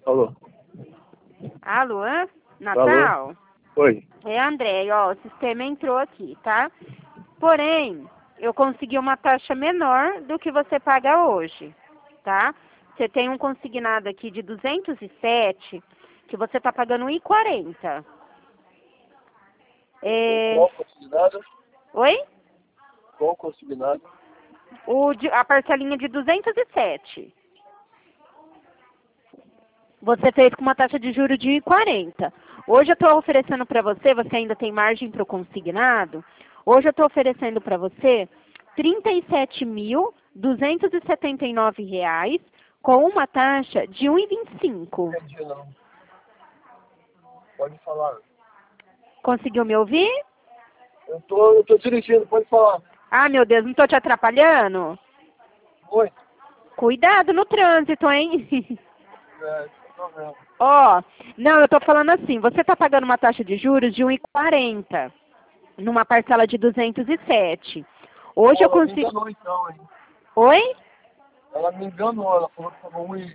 Alô? Alô, Natal? Oi. É, André, ó, o sistema entrou aqui, tá? Porém, eu consegui uma taxa menor do que você paga hoje, tá? Você tem um consignado aqui de 207, que você tá pagando 1,40. Qual consignado? Oi? Qual consignado? A parcelinha de 207. Você fez com uma taxa de juros de 1,40. Hoje eu estou oferecendo para você, você ainda tem margem para o consignado, hoje eu estou oferecendo para você R$ 37.279 com uma taxa de 1,25. Não entendi, não. Pode falar. Conseguiu me ouvir? Eu tô dirigindo, pode falar. Ah, meu Deus, não estou te atrapalhando? Oi. Cuidado no trânsito, hein? Tô vendo. Ó, não, eu tô falando assim, você tá pagando uma taxa de juros de 1,40 numa parcela de 207. Hoje eu Ela me consigo... enganou então, hein? Oi? Ela me enganou, ela falou que tava Me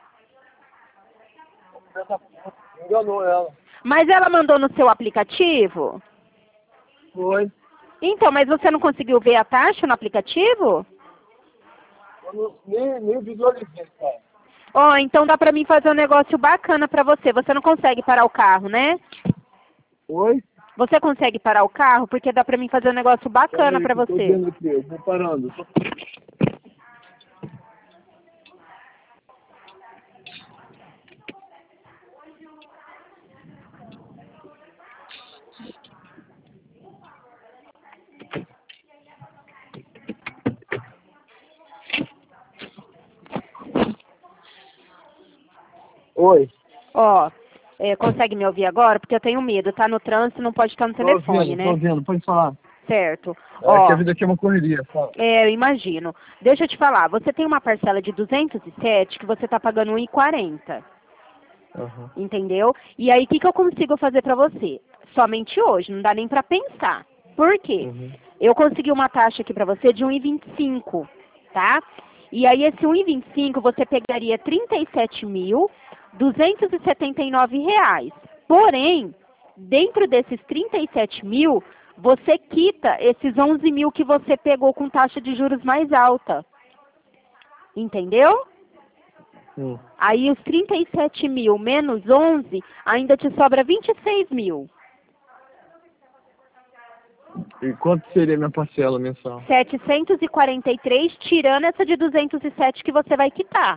enganou ela. Mas ela mandou no seu aplicativo? Foi. Então, mas você não conseguiu ver a taxa no aplicativo? Nem visualizei, cara. Ó, então dá pra mim fazer um negócio bacana pra você. Você não consegue parar o carro, né? Oi? Você consegue parar o carro? Porque dá pra mim fazer um negócio bacana Peraí, pra que eu tô você. vendo aqui, eu vou parando. Oi. Ó, consegue me ouvir agora? Porque eu tenho medo, tá no trânsito, não pode estar no telefone, né? Tô ouvindo, pode falar. Certo. É que a Ó, vida aqui é uma correria, fala. eu imagino. Deixa eu te falar, você tem uma parcela de 207 que você tá pagando 1,40. Uhum. Entendeu? E aí, o que eu consigo fazer pra você? Somente hoje, não dá nem pra pensar. Por quê? Uhum. Eu consegui uma taxa aqui pra você de 1,25, tá? E aí, esse 1,25 você pegaria R$ 37.279. Porém, dentro desses 37 mil, você quita esses 11 mil que você pegou com taxa de juros mais alta. Entendeu? Aí os 37 mil menos 11, ainda te sobra 26 mil. E quanto seria minha parcela mensal? 743, tirando essa de 207 que você vai quitar.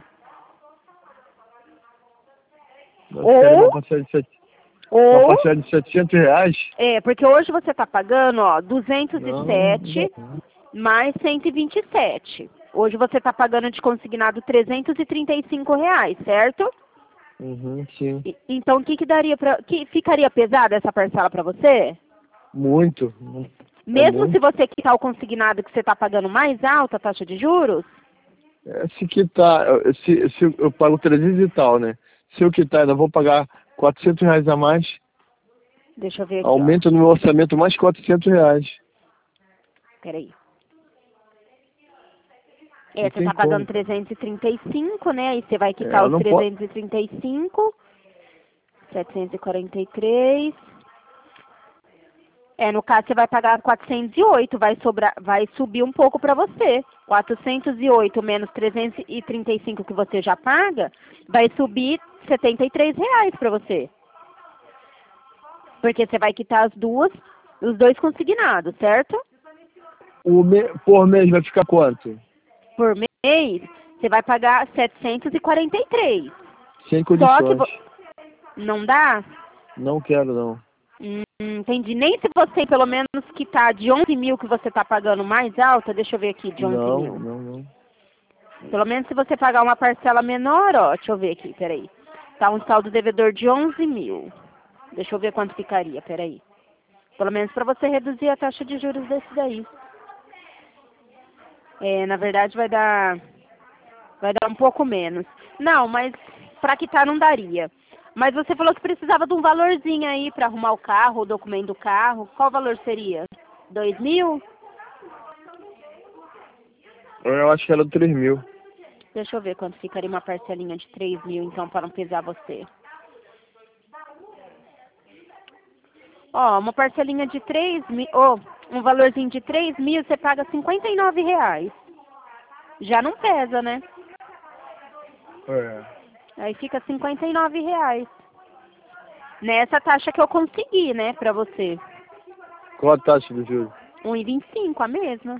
Seria uma parcela de uma parcela de R$ 700? Porque hoje você está pagando, ó, 207 Não. mais 127. Hoje você está pagando de consignado R$ 335, certo? Uhum, sim. Então, o que daria que ficaria pesada essa parcela para você? Muito. Mesmo se você quitar o consignado que você está pagando mais alta a taxa de juros? Se quitar, se eu pago 300 e tal, né? Se eu quitar, ainda vou pagar R$ 400 a mais. Deixa eu ver aqui, Aumenta no meu orçamento mais R$ 400. Peraí. Não Você tem está pagando como. 335, né? Aí você vai quitar Eu os não posso. 335, 743. No caso você vai pagar 408, vai subir um pouco para você. 408 menos 335 que você já paga, vai subir R$ 73 para você. Porque você vai quitar os dois consignados, certo? Por mês vai ficar quanto? Por mês, você vai pagar 743. Sem Só que condições. não dá? Não quero, não. Entendi. Nem se você pelo menos quitar de 11 mil que você está pagando mais alta, deixa eu ver aqui, de 11 mil. Não. Pelo menos se você pagar uma parcela menor, ó, deixa eu ver aqui, peraí. Tá um saldo devedor de 11 mil. Deixa eu ver quanto ficaria, peraí. Pelo menos para você reduzir a taxa de juros desse daí. Na verdade vai dar um pouco menos. Não, mas para quitar não daria. Mas você falou que precisava de um valorzinho aí para arrumar o carro, o documento do carro. Qual valor seria? 2 mil? Eu acho que era 3 mil. Deixa eu ver quanto ficaria uma parcelinha de 3 mil, então, para não pesar você. Ó, uma parcelinha de 3 mil, um valorzinho de 3 mil, você paga R$ 59. Já não pesa, né? É. Aí fica R$ 59. Nessa taxa que eu consegui, né, pra você. Qual a taxa do juros? 1,25, a mesma.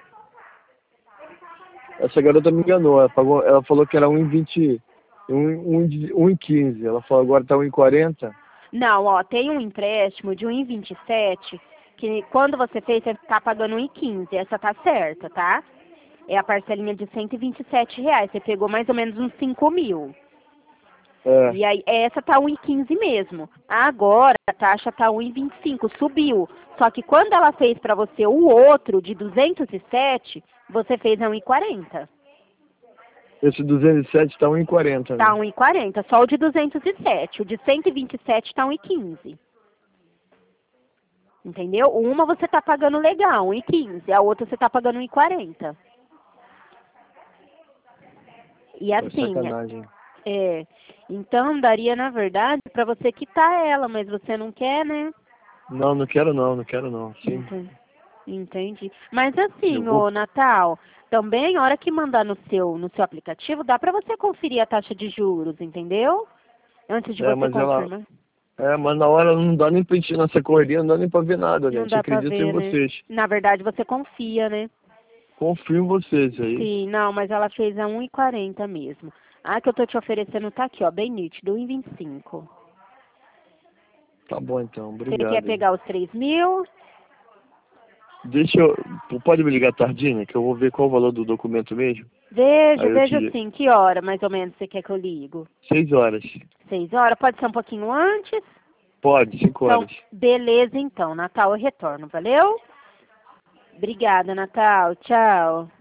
Essa garota me enganou. Ela falou que era 1,20, 1,15. Ela falou agora tá 1,40. Não, ó, tem um empréstimo de 1,27, que quando você fez, você tá pagando 1,15. Essa tá certa, tá? É a parcelinha de R$ 127. Você pegou mais ou menos uns 5 mil. É. E aí, essa tá 1,15 mesmo. Agora, a taxa tá 1,25, subiu. Só que quando ela fez pra você o outro, de 207, você fez a 1,40. Esse 207 tá 1,40, Tá né? 1,40, só o de 207. O de 127 tá 1,15. Entendeu? Uma você tá pagando legal, 1,15. A outra você tá pagando 1,40. E É assim, sacanagem. então daria, na verdade, pra você quitar ela, mas você não quer, né? Não, não quero não, não quero não. Sim. Entendi. Mas Eu assim, vou... ô Natal, também, a hora que mandar no seu aplicativo, dá pra você conferir a taxa de juros, entendeu? Antes de você mas confirmar. mas na hora não dá nem pra gente ir nessa correria, não dá nem pra ver nada, né? A Não gente dá pra acredita em ver, né? vocês. Na verdade, você confia, né? Confio em vocês aí. Sim, não, mas ela fez a 1,40 mesmo. A que eu tô te oferecendo tá aqui, ó, bem nítido, 1,25. Tá bom então, Você quer obrigado. pegar os 3 mil? Deixa eu... Pode me ligar tardinha, que eu vou ver qual o valor do documento mesmo? Vejo, Aí eu vejo te... sim. Que hora, mais ou menos, você quer que eu ligo? 6 horas. 6 horas? Pode ser um pouquinho antes? Pode, 5 Então, horas. beleza então. Natal, eu retorno, valeu? Obrigada, Natal. Tchau.